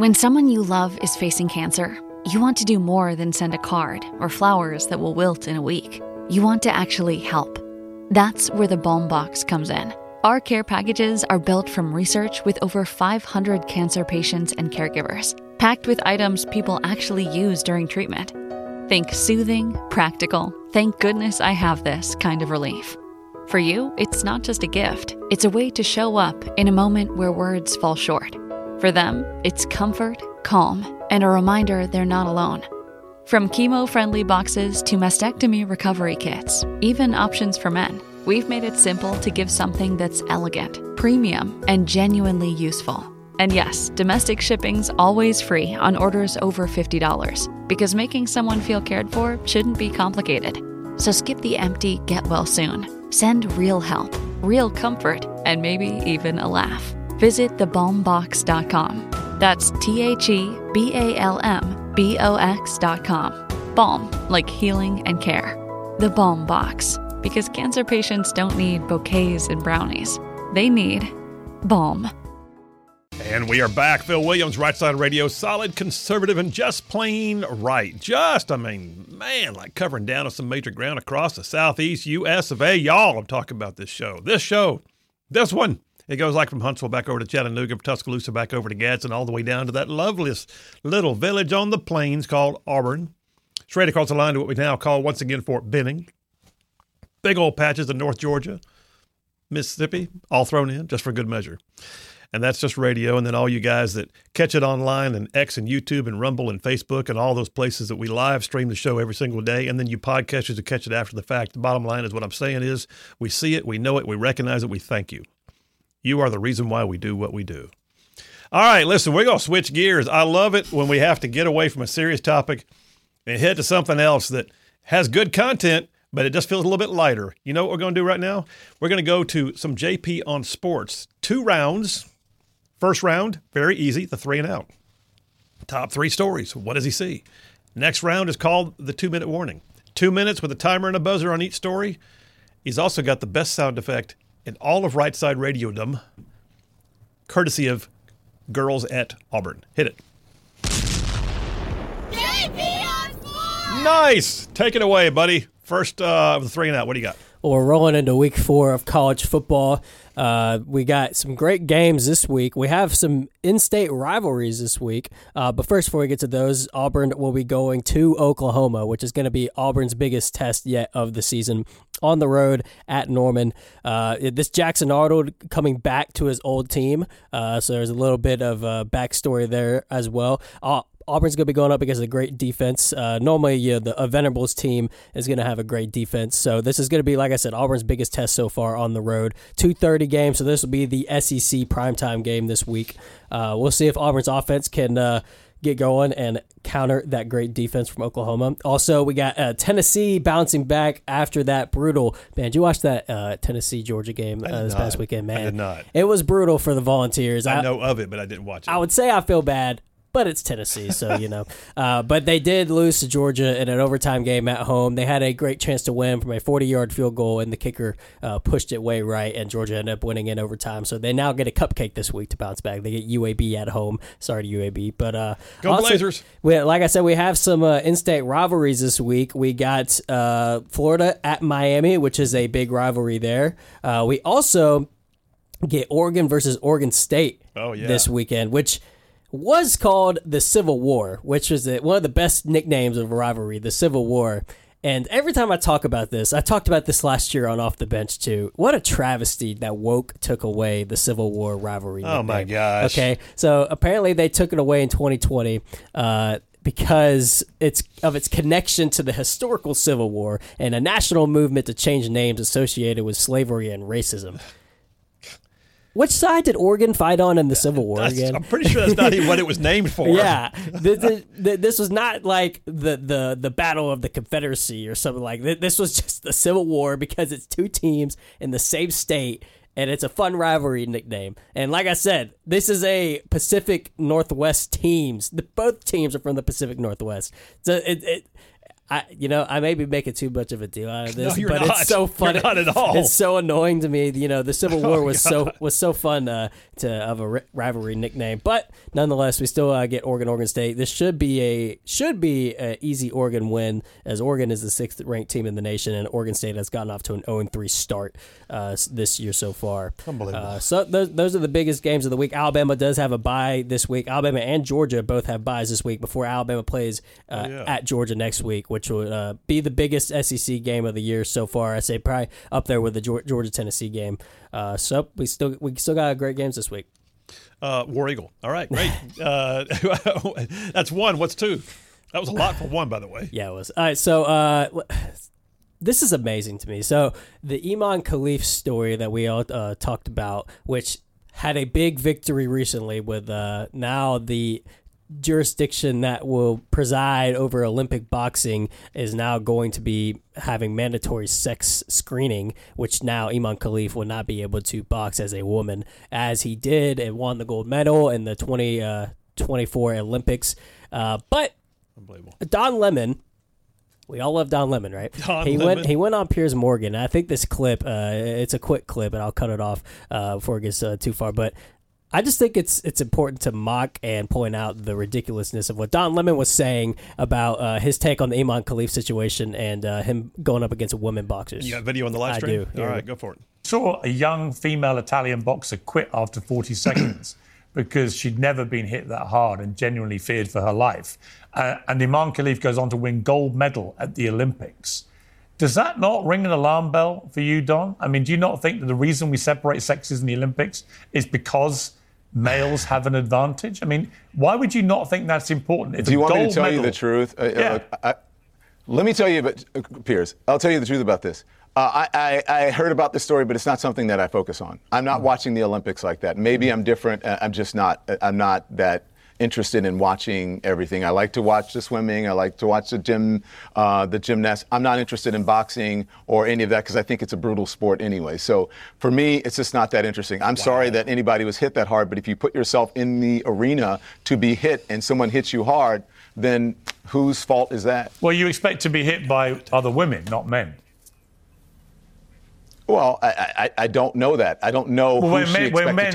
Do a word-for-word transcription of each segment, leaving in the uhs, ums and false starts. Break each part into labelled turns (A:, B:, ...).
A: When someone you love is facing cancer, you want to do more than send a card or flowers that will wilt in a week. You want to actually help. That's where the Balm Box comes in. Our care packages are built from research with over five hundred cancer patients and caregivers, packed with items people actually use during treatment. Think soothing, practical, thank goodness I have this kind of relief. For you, it's not just a gift. It's a way to show up in a moment where words fall short. For them, it's comfort, calm, and a reminder they're not alone. From chemo-friendly boxes to mastectomy recovery kits, even options for men, we've made it simple to give something that's elegant, premium, and genuinely useful. And yes, domestic shipping's always free on orders over fifty dollars, because making someone feel cared for shouldn't be complicated. So skip the empty get well soon. Send real help, real comfort, and maybe even a laugh. Visit the balm box dot com. That's T H E B A L M B O X dot com. Balm, like healing and care. The Balm Box, because cancer patients don't need bouquets and brownies. They need balm.
B: And we are back. Phil Williams, Right Side Radio, solid, conservative, and just plain right. Just, I mean, man, like covering down on some major ground across the southeast U S of A. Y'all, I'm talking about this show. This show, this one. It goes like from Huntsville back over to Chattanooga, from Tuscaloosa back over to Gadsden, all the way down to that loveliest little village on the plains called Auburn. Straight across the line to what we now call, once again, Fort Benning. Big old patches of North Georgia, Mississippi, all thrown in just for good measure. And that's just radio. And then all you guys that catch it online and X and YouTube and Rumble and Facebook and all those places that we live stream the show every single day. And then you podcasters who catch it after the fact. The bottom line is what I'm saying is we see it, we know it, we recognize it, we thank you. You are the reason why we do what we do. All right, listen, we're going to switch gears. I love it when we have to get away from a serious topic and head to something else that has good content, but it just feels a little bit lighter. You know what we're going to do right now? We're going to go to some J P on sports. Two rounds. First round, very easy, the three and out. Top three stories. What does he see? Next round is called the two-minute warning. Two minutes with a timer and a buzzer on each story. He's also got the best sound effect in all of Right Side Radiodom, courtesy of Girls at Auburn. Hit it.
C: J P on sports!
B: Nice! Take it away, buddy. First uh, of the three and out. What do you got?
D: Well, we're rolling into week four of college football. Uh, we got some great games this week. We have some in-state rivalries this week. Uh, but first, before we get to those, Auburn will be going to Oklahoma, which is going to be Auburn's biggest test yet of the season, on the road at Norman. Uh, this Jackson Arnold coming back to his old team, uh, so there's a little bit of a backstory there as well. Uh, Auburn's going to be going up against a great defense. Uh, normally, you know, the a Venables team is going to have a great defense. So this is going to be, like I said, Auburn's biggest test so far on the road. two thirty game, so this will be the S E C primetime game this week. Uh, we'll see if Auburn's offense can uh, get going and counter that great defense from Oklahoma. Also, we got uh, Tennessee bouncing back after that brutal. Man, did you watch that uh, Tennessee-Georgia game uh, this
B: not.
D: past weekend? Man,
B: I did not.
D: It was brutal for the Volunteers.
B: I,
D: I
B: know of it, but I didn't watch it.
D: I would say I feel bad, but it's Tennessee, so, you know. Uh, but they did lose to Georgia in an overtime game at home. They had a great chance to win from a forty-yard field goal, and the kicker uh, pushed it way right, and Georgia ended up winning in overtime. So they now get a cupcake this week to bounce back. They get U A B at home. Sorry to U A B. But uh,
B: Go
D: also,
B: Blazers.
D: We, like I said, we have some uh, in-state rivalries this week. We got uh, Florida at Miami, which is a big rivalry there. Uh, we also get Oregon versus Oregon State
B: oh, yeah.
D: this weekend, which was called the Civil War, which was one of the best nicknames of a rivalry, the Civil War. And every time I talk about this, I talked about this last year on Off the Bench too. What a travesty that woke took away the Civil War rivalry.
B: Oh,
D: nickname.
B: my gosh.
D: Okay, so apparently they took it away in twenty twenty uh, because it's of its connection to the historical Civil War and a national movement to change names associated with slavery and racism. Which side did Oregon fight on in the Civil War
B: That's,
D: again?
B: I'm pretty sure that's not even what it was named for.
D: Yeah, the, the, the, this was not like the, the, the Battle of the Confederacy or something like that. This was just the Civil War because it's two teams in the same state, and it's a fun rivalry nickname. And like I said, this is a Pacific Northwest teams. The, both teams are from the Pacific Northwest. So it, it I, you know, I may be making too much of a deal out of this,
B: No, you're
D: but
B: not.
D: it's so funny.
B: You're not at all.
D: It's so annoying to me. You know, the Civil War
B: Oh,
D: was
B: God.
D: so was so fun uh, to of a ri- rivalry nickname, but nonetheless, we still uh, get Oregon, Oregon State. This should be a should be an easy Oregon win, as Oregon is the sixth ranked team in the nation, and Oregon State has gotten off to an oh and three start uh, this year so far.
B: Unbelievable.
D: Uh, so those those are the biggest games of the week. Alabama does have a bye this week. Alabama and Georgia both have byes this week before Alabama plays uh,
B: Oh, yeah.
D: at Georgia next week, which will uh, be the biggest S E C game of the year so far. I say probably up there with the Georgia Tennessee game. Uh, so we still we still got great games this week.
B: Uh, War Eagle. All right, great. uh, that's one. What's two? That was a lot for one, by the way.
D: Yeah, it was. All right, so uh, this is amazing to me. So the Iman Khalif story that we all uh, talked about, which had a big victory recently with uh, now the jurisdiction that will preside over Olympic boxing is now going to be having mandatory sex screening, which now Iman Khalif will not be able to box as a woman, as he did and won the gold medal in the twenty twenty-four Olympics. Uh, but
B: Unbelievable.
D: Don Lemon, we all love Don Lemon, right?
B: Don
D: he
B: Lemon.
D: went he went on Piers Morgan. I think this clip, uh, it's a quick clip, and I'll cut it off uh, before it gets uh, too far. But I just think it's it's important to mock and point out the ridiculousness of what Don Lemon was saying about uh, his take on the Iman Khalif situation and uh, him going up against women boxers.
B: You got video on the live
D: I
B: stream?
D: do.
B: All
D: Yeah.
B: right, go for it.
E: Saw a young female Italian boxer quit after forty seconds because she'd never been hit that hard and genuinely feared for her life. Uh, and Iman Khalif goes on to win gold medal at the Olympics. Does that not ring an alarm bell for you, Don? I mean, do you not think that the reason we separate sexes in the Olympics is because males have an advantage? I mean, why would you not think that's important? It's
F: Do you
E: a
F: want me
E: gold
F: to tell
E: medal.
F: you the truth? Uh,
E: Yeah.
F: look, I, let me tell you about, uh, Piers, I'll tell you the truth about this. Uh, I, I, I heard about this story, but it's not something that I focus on. I'm not watching the Olympics like that. Maybe I'm different. uh, I'm just not, uh, I'm not that interested in watching everything. I like to watch the swimming. I like to watch the gym, uh, the gymnasts. I'm not interested in boxing or any of that because I think it's a brutal sport anyway. So for me, it's just not that interesting. I'm sorry that anybody was hit that hard, but if you put yourself in the arena to be hit and someone hits you hard, then whose fault is that?
E: Well, you expect to be hit by other women, not men.
F: Well, I, I, I don't know that. I don't know
E: Well,
F: who
E: when
F: she
E: men,
F: expected
E: when men
F: to.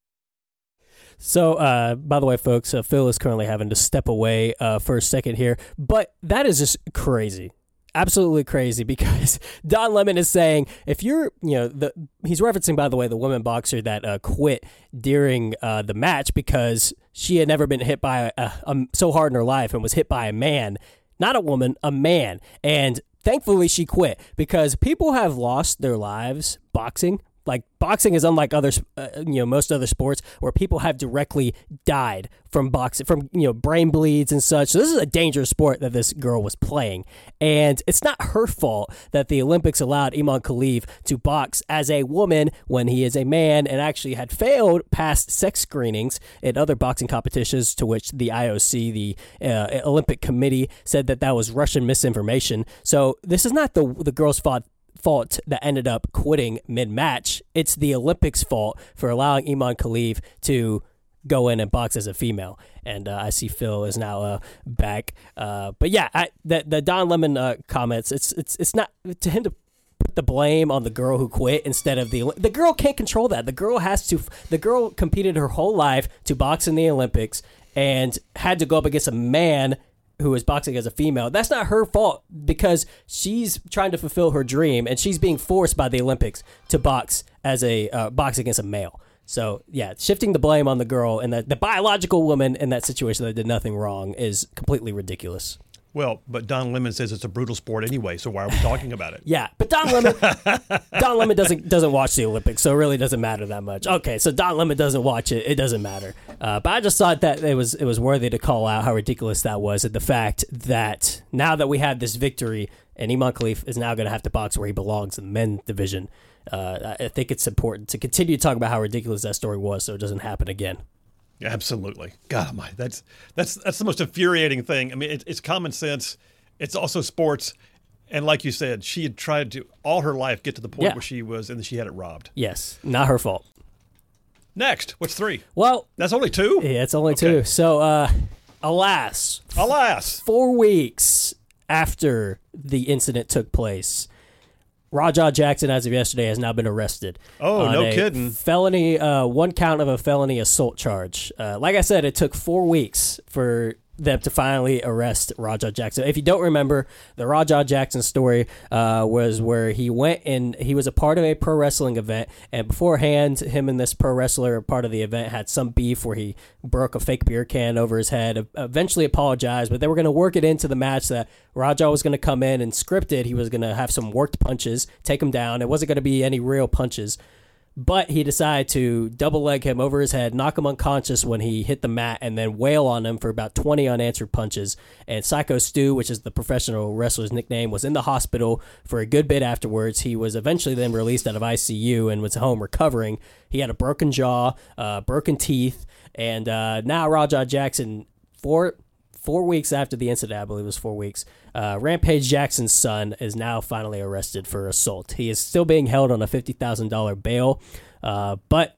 D: So, uh, by the way, folks, uh, Phil is currently having to step away uh, for a second here, but that is just crazy. Absolutely crazy, because Don Lemon is saying if you're, you know, the he's referencing, by the way, the woman boxer that uh, quit during uh, the match because she had never been hit by a, a, so hard in her life and was hit by a man, not a woman, a man. And thankfully she quit, because people have lost their lives boxing. Like, boxing is unlike other, uh, you know, most other sports where people have directly died from boxing, from, you know, brain bleeds and such. So this is a dangerous sport that this girl was playing. And it's not her fault that the Olympics allowed Iman Khalif to box as a woman when he is a man, and actually had failed past sex screenings in other boxing competitions, to which the I O C, the uh, Olympic Committee, said that that was Russian misinformation. So this is not the the girl's fault. fault that ended up quitting mid-match. It's the Olympics' fault for allowing Iman Khalif to go in and box as a female. And uh, I see Phil is now uh, back. Uh, but yeah, I, the, the Don Lemon uh, comments, it's it's it's not to him to put the blame on the girl who quit instead of the the girl can't control that. The girl has to. The girl competed her whole life to box in the Olympics and had to go up against a man who is boxing as a female. That's not her fault, because she's trying to fulfill her dream and she's being forced by the Olympics to box as a uh, box against a male. So yeah, shifting the blame on the girl and the, the biological woman in that situation that did nothing wrong is completely ridiculous.
B: Well, but Don Lemon says it's a brutal sport anyway, so why are we talking about it?
D: Yeah, but Don Lemon, Don Lemon doesn't doesn't watch the Olympics, so it really doesn't matter that much. Okay, so Don Lemon doesn't watch it; it doesn't matter. Uh, but I just thought that it was it was worthy to call out how ridiculous that was, and the fact that now that we have this victory, and Iman Khalif is now going to have to box where he belongs in the men's division. Uh, I think it's important to continue to talk about how ridiculous that story was, so it doesn't happen again.
B: Absolutely. God Almighty, that's that's that's the most infuriating thing. I mean, it, it's common sense. It's also sports, and like you said, she had tried to all her life get to the point
D: Yeah.
B: where she was, and then she had it robbed.
D: Yes, not her fault.
B: Next, what's three?
D: Well,
B: That's only two.
D: yeah, it's only
B: Okay.
D: two. So, uh, alas,
B: Alas,
D: four weeks after the incident took place, Rajah Jackson, as of yesterday, has now been arrested.
B: Oh,
D: on
B: no
D: a
B: kidding.
D: Felony, uh, one count of a felony assault charge. Uh, like I said, it took four weeks for them to finally arrest Rajah Jackson. If you don't remember, the Rajah Jackson story uh, was where he went and he was a part of a pro wrestling event, and beforehand, him and this pro wrestler, part of the event, had some beef where he broke a fake beer can over his head, eventually apologized, but they were going to work it into the match that Rajah was going to come in and scripted. He was going to have some worked punches, take him down. It wasn't going to be any real punches. But he decided to double leg him over his head, knock him unconscious when he hit the mat, and then wail on him for about twenty unanswered punches. And Psycho Stu, which is the professional wrestler's nickname, was in the hospital for a good bit afterwards. He was eventually then released out of I C U and was home recovering. He had a broken jaw, uh, broken teeth, and uh, now Rajah Jackson, four, four weeks after the incident, I believe it was four weeks, Uh, Rampage Jackson's son is now finally arrested for assault. He is still being held on a fifty thousand dollars bail, uh, but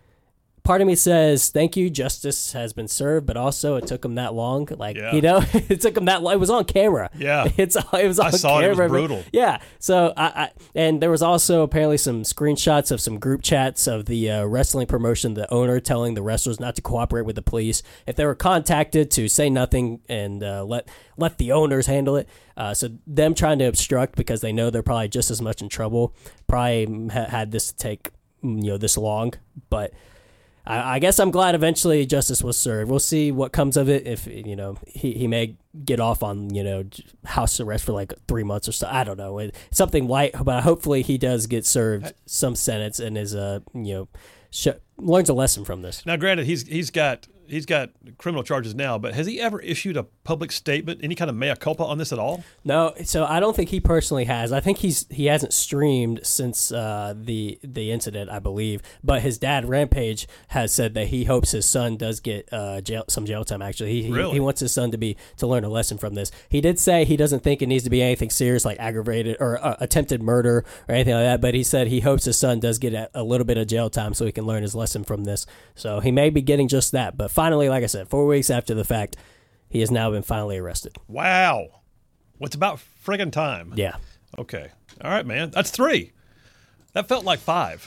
D: part of me says, thank you, justice has been served, but also it took him that long. Like,
B: Yeah.
D: you know, it took him that long. It was on camera.
B: Yeah.
D: It's, it was on
B: I saw it. It was
D: camera.
B: brutal.
D: Yeah. So, I, I and there was also apparently some screenshots of some group chats of the uh, wrestling promotion, the owner telling the wrestlers not to cooperate with the police. If they were contacted, to say nothing and uh, let let the owners handle it. Uh, so them trying to obstruct because they know they're probably just as much in trouble, probably ha- had this take, you know, this long. But I, I guess I'm glad eventually justice was served. We'll see what comes of it. If, you know, he, he may get off on, you know, house arrest for like three months or so. I don't know. It, something light, but hopefully he does get served some sentence and is, uh, you know, sh- learns a lesson from this.
B: Now, granted, he's he's got he's got criminal charges now, but has he ever issued a public statement, any kind of mea culpa on this at all?
D: No, so I don't think he personally has. I think he's he hasn't streamed since uh, the the incident, I believe. But his dad, Rampage, has said that he hopes his son does get uh, jail some jail time. Actually, he,
B: Really?
D: he he wants his son to be to learn a lesson from this. He did say he doesn't think it needs to be anything serious like aggravated or uh, attempted murder or anything like that. But he said he hopes his son does get a, a little bit of jail time so he can learn his lesson from this. So he may be getting just that. But finally, like I said, four weeks after the fact, he has now been finally arrested.
B: Wow. What's about friggin' time?
D: Yeah.
B: Okay. All right, man. That's three. That felt like five.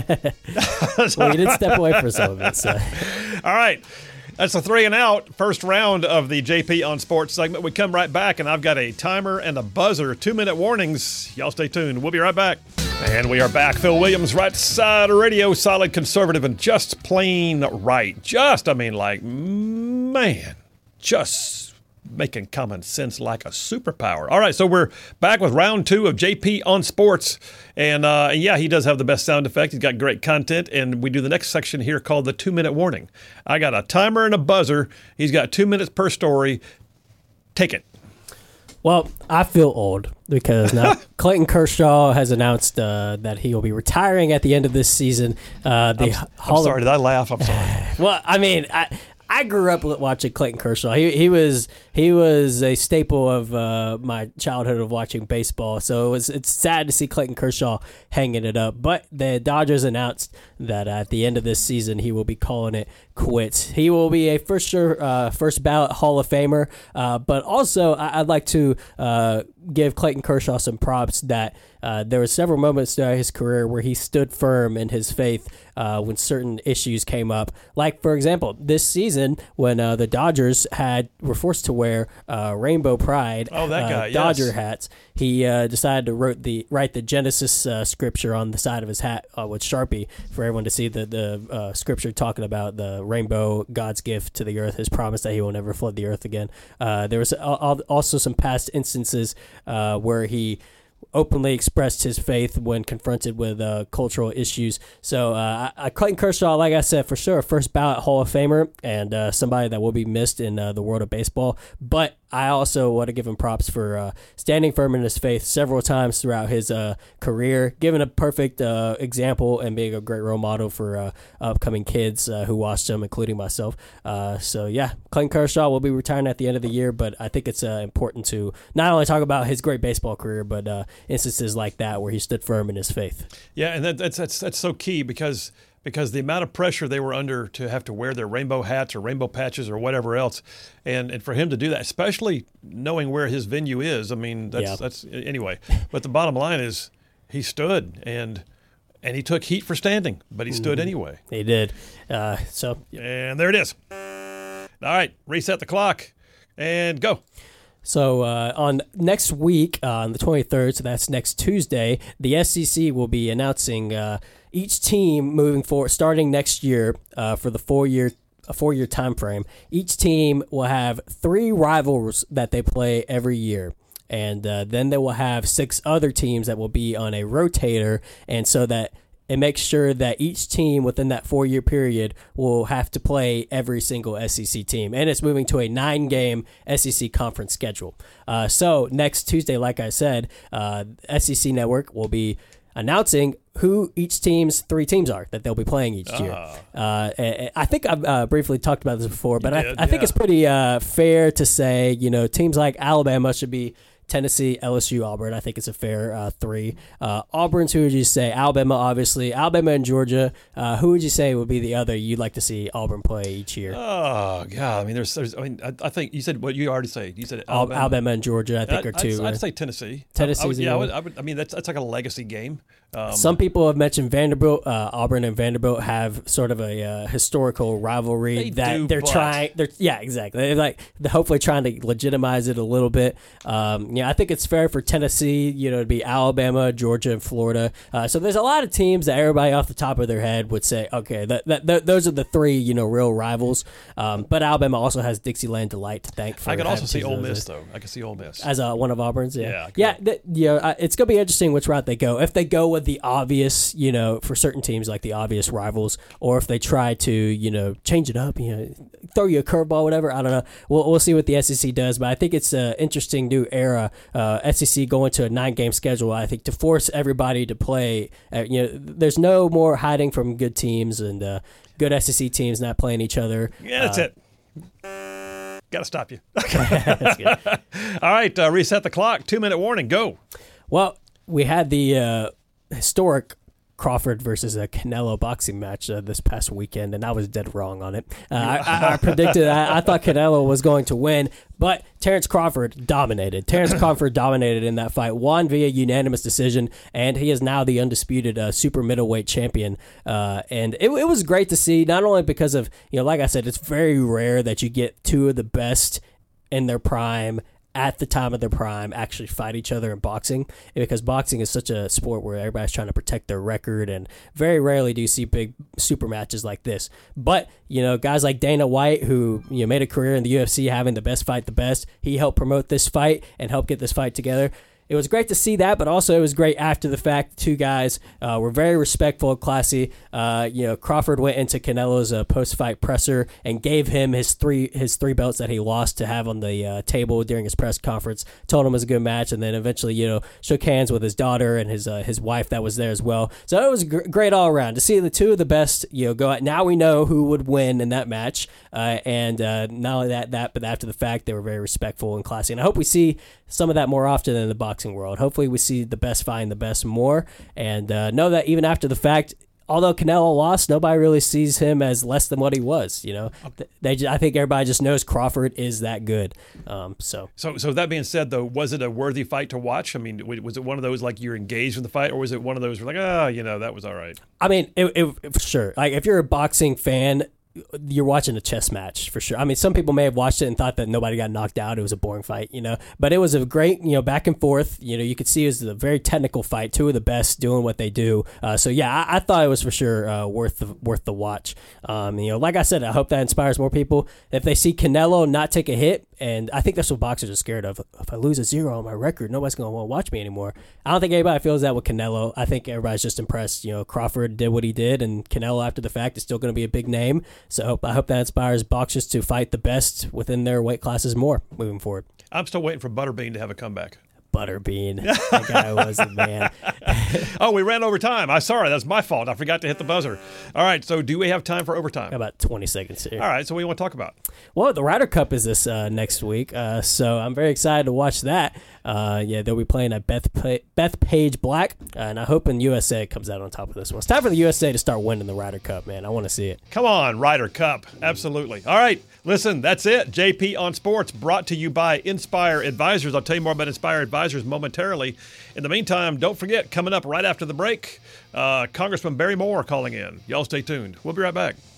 D: Well, you did step away for some of it. So.
B: All right. That's a three and out. First round of the J P on Sports segment. We come right back, and I've got a timer and a buzzer. Two-minute warnings. Y'all stay tuned. We'll be right back. And we are back. Phil Williams, Right Side Radio, solid conservative and just plain right. Just, I mean, like, man, just making common sense like a superpower. All right, so we're back with round two of J P on Sports. And, uh, and yeah, he does have the best sound effect. He's got great content. And we do the next section here called the two-minute warning. I got a timer and a buzzer. He's got two minutes per story. Take it.
D: Well, I feel old because now Clayton Kershaw has announced uh, that he will be retiring at the end of this season. Uh, the
B: I'm,
D: Hall
B: I'm sorry.
D: of,
B: Did I laugh? I'm sorry.
D: well, I mean, I I grew up watching Clayton Kershaw. He he was he was a staple of uh, my childhood of watching baseball. So it was it's sad to see Clayton Kershaw hanging it up. But the Dodgers announced that at the end of this season he will be calling it quits. He will be a first sure uh, first ballot Hall of Famer. Uh, but also I, I'd like to uh, give Clayton Kershaw some props that. Uh, there were several moments throughout his career where he stood firm in his faith uh, when certain issues came up. Like, for example, this season when uh, the Dodgers had were forced to wear uh, Rainbow Pride
B: Oh, that
D: uh,
B: guy,
D: Dodger
B: yes.
D: hats, he uh, decided to wrote the write the Genesis uh, scripture on the side of his hat uh, with Sharpie for everyone to see the, the uh, scripture talking about the rainbow, God's gift to the earth, his promise that he will never flood the earth again. Uh, there was al- also some past instances uh, where he openly expressed his faith when confronted with uh, cultural issues. So uh, I, Clayton Kershaw, like I said, for sure, first ballot Hall of Famer and uh, somebody that will be missed in uh, the world of baseball. But I also want to give him props for uh, standing firm in his faith several times throughout his uh, career, giving a perfect uh, example and being a great role model for uh, upcoming kids uh, who watched him, including myself. Uh, so, yeah, Clayton Kershaw will be retiring at the end of the year, but I think it's uh, important to not only talk about his great baseball career, but uh, instances like that where he stood firm in his faith.
B: Yeah, and that, that's that's that's so key because because the amount of pressure they were under to have to wear their rainbow hats or rainbow patches or whatever else, and, and for him to do that, especially knowing where his venue is, I mean, that's
D: yeah.
B: that's anyway. But the bottom line is he stood and and he took heat for standing, but he stood
D: mm-hmm.
B: anyway.
D: He did. Uh, so
B: and there it is. All right, reset the clock and go.
D: So uh, on next week, uh, on the twenty-third, so that's next Tuesday, the S E C will be announcing uh, each team moving forward, starting next year uh, for the four-year a four-year time frame. Each team will have three rivals that they play every year. And uh, then they will have six other teams that will be on a rotator, and so that it makes sure that each team within that four-year period will have to play every single S E C team. And it's moving to a nine-game S E C conference schedule. Uh, so next Tuesday, like I said, uh, S E C Network will be announcing who each team's three teams are that they'll be playing each year.
B: Ah.
D: Uh, I think I've uh, briefly talked about this before, but
B: did,
D: I, I think
B: yeah.
D: it's pretty uh, fair to say, you know, teams like Alabama should be Tennessee, L S U, Auburn. I think it's a fair uh, three. Uh, Auburn's, who would you say? Alabama, obviously. Alabama and Georgia. Uh, who would you say would be the other you'd like to see Auburn play each year?
B: Oh, God. I mean, there's, there's I mean, I, I think you said what you already said. You said Alabama.
D: Alabama and Georgia, I think,
B: I,
D: are two.
B: I'd,
D: right?
B: I'd say Tennessee.
D: Tennessee's
B: I, I would,
D: the
B: yeah, I,
D: other
B: would, I, would, I mean, that's that's like a legacy game. Um,
D: Some people have mentioned Vanderbilt. Uh, Auburn and Vanderbilt have sort of a uh, historical rivalry
B: They
D: that
B: do,
D: they're
B: but-
D: trying. They're yeah, exactly. They're like they're hopefully trying to legitimize it a little bit. Um, yeah, I think it's fair for Tennessee, you know, to be Alabama, Georgia, and Florida. Uh, so there's a lot of teams that everybody off the top of their head would say, okay, that, that, that those are the three, you know, real rivals. Um, but Alabama also has Dixieland Delight to thank for.
B: I could also
D: having
B: see
D: two
B: Ole
D: of those.
B: Miss, though. I could see Ole Miss.
D: As uh, one of Auburn's, yeah,
B: Yeah, I
D: yeah,
B: could.
D: th- yeah. Uh, it's gonna be interesting which route they go. If they go with the obvious, you know, for certain teams like the obvious rivals, or if they try to, you know, change it up, you know, throw you a curveball, whatever. I don't know. We'll we'll see what the S E C does, but I think it's an interesting new era. Uh, S E C going to a nine-game schedule. I think to force everybody to play. Uh, you know, there's no more hiding from good teams and uh, good S E C teams not playing each other.
B: Yeah, that's
D: Uh,
B: it. Got to stop you.
D: That's good.
B: All right, uh, reset the clock. Two-minute warning. Go.
D: Well, we had the uh, historic Crawford versus a Canelo boxing match uh, this past weekend, and I was dead wrong on it. Uh, I, I, I predicted, I, I thought Canelo was going to win, but Terrence Crawford dominated. Terrence Crawford dominated in that fight, won via unanimous decision, and he is now the undisputed uh, super middleweight champion. Uh, and it, it was great to see, not only because of, you know, like I said, it's very rare that you get two of the best in their prime at the time of their prime actually fight each other in boxing, because boxing is such a sport where everybody's trying to protect their record, and very rarely do you see big super matches like this. But, you know, guys like Dana White, who, you know, made a career in the U F C having the best fight the best, he helped promote this fight and helped get this fight together. It was great to see that, but also it was great after the fact. The two guys uh, were very respectful, classy. Uh, you know, Crawford went into Canelo's uh, post-fight presser and gave him his three his three belts that he lost to have on the uh, table during his press conference. Told him it was a good match, and then eventually, you know, shook hands with his daughter and his uh, his wife that was there as well. So it was gr- great all around to see the two of the best. You know, go out. Now we know who would win in that match, uh, and uh, not only that, that, but after the fact, they were very respectful and classy. And I hope we see some of that more often in the boxing world. Hopefully we see the best fighting the best more, and uh, know that even after the fact, although Canelo lost, nobody really sees him as less than what he was. You know, they I think everybody just knows Crawford is that good. Um, so,
B: So, so that being said, though, was it a worthy fight to watch? I mean, w- was it one of those like you're engaged in the fight, or was it one of those where like, ah, oh, you know, that was all right?
D: I mean, it, it, for sure. Like if you're a boxing fan, you're watching a chess match for sure. I mean, some people may have watched it and thought that nobody got knocked out. It was a boring fight, you know, but it was a great, you know, back and forth. You know, you could see it was a very technical fight. Two of the best doing what they do. Uh, so yeah, I, I thought it was for sure uh, worth the worth the watch. Um, you know, like I said, I hope that inspires more people. If they see Canelo not take a hit, and I think that's what boxers are scared of. If I lose a zero on my record, nobody's going to want to watch me anymore. I don't think anybody feels that with Canelo. I think everybody's just impressed. You know, Crawford did what he did, and Canelo, after the fact, is still going to be a big name. So I hope that inspires boxers to fight the best within their weight classes more moving forward.
B: I'm still waiting for Butterbean to have a comeback.
D: butterbean that guy was, a man.
B: Oh, we ran over time. I'm sorry. That's my fault. I forgot to hit the buzzer. All right. So do we have time for overtime?
D: About twenty seconds here.
B: All right. So what do you want to talk about?
D: Well, the Ryder Cup is this uh, next week, uh, so I'm very excited to watch that. Uh, yeah, they'll be playing at Beth pa- Bethpage Black, uh, and I'm hoping U S A comes out on top of this one. It's time for the U S A to start winning the Ryder Cup, man. I want to see it.
B: Come on, Ryder Cup. Absolutely. All right. Listen, that's it. J P on Sports, brought to you by Inspire Advisors. I'll tell you more about Inspire Advisors momentarily. In the meantime, don't forget, coming up right after the break, uh, Congressman Barry Moore calling in. Y'all stay tuned. We'll be right back.